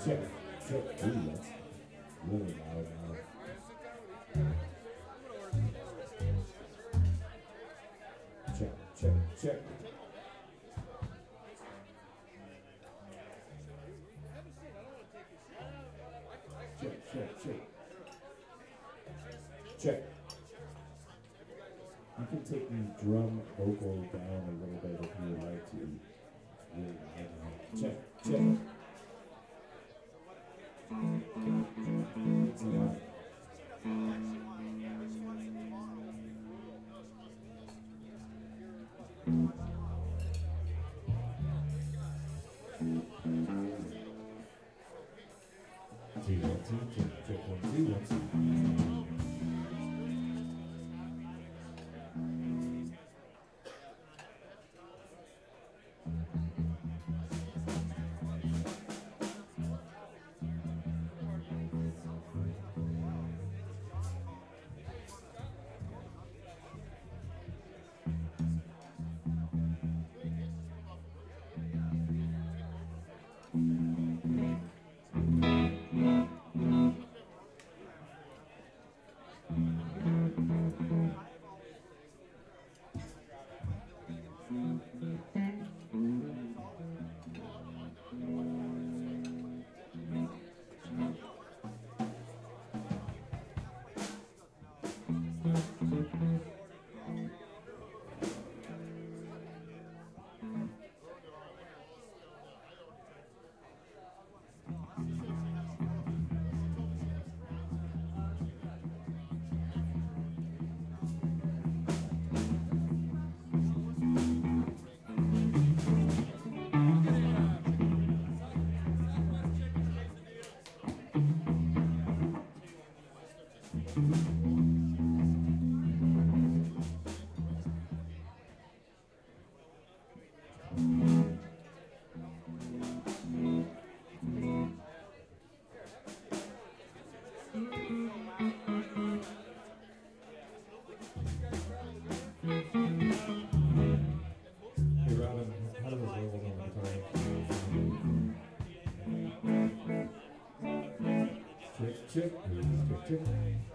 check, check. Ooh, that's really loud now. Check, check, check. Check, check, check. Check. You can take the drum vocal down a little bit if you would like to. It's really loud now. Check, check. It's a lot. Two, 1, 2, check, check, 1, 2, 1, 2. Hey Robin, how do those levels on the guitar? Check, check, check, check.